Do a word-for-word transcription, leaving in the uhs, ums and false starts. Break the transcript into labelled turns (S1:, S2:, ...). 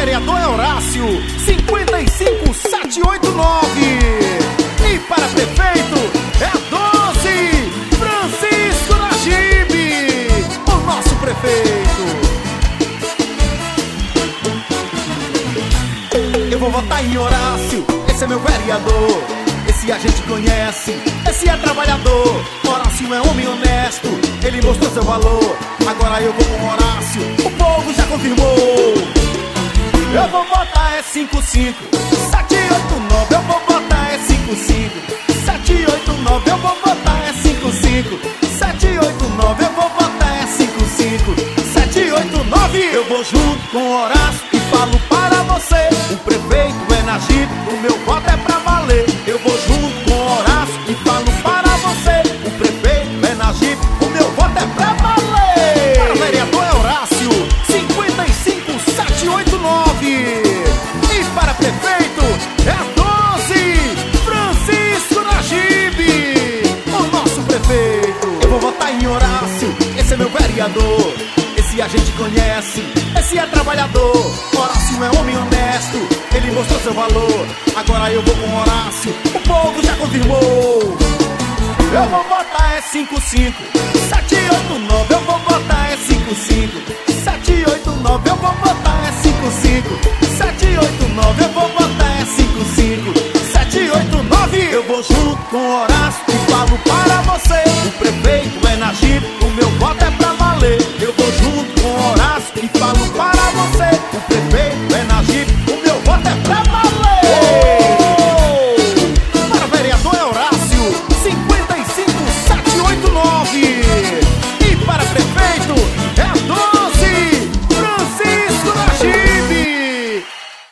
S1: vereador é Horácio, cinquenta e cinco sete oito nove. E para prefeito é a doze, Francisco Nagibe, o nosso prefeito. Eu vou votar em Horácio, esse é meu vereador. Esse a gente conhece, esse é trabalhador. Horácio é homem honesto, ele mostrou seu valor. Agora eu vou com Horácio, o povo já confirmou. Eu vou votar é cinco cinco sete oito nove. Eu vou votar é cinco cinco sete oito nove. Eu vou votar é cinco cinco sete oito nove. Eu vou votar é cinco cinco sete oito nove. Eu vou junto com Horácio e falo para você: o prefeito é Nagibe, o meu voto é pra valer. Eu vou junto com Horácio e falo para você: o prefeito é Nagibe, o meu voto é pra valer. Para vereador é Horácio, cinquenta e cinco sete oito nove. E para prefeito é a doze, Francisco Nagibe, o nosso prefeito. Eu vou votar em Horácio, esse é meu vereador. Esse a gente conhece, esse é trabalhador. Horácio é homem honesto, ele mostrou seu valor. Agora eu vou com Horácio, o povo já confirmou. Eu vou votar é cinco cinco sete oito nove. Eu vou votar é cinco cinco sete oito nove. Eu vou votar é cinco cinco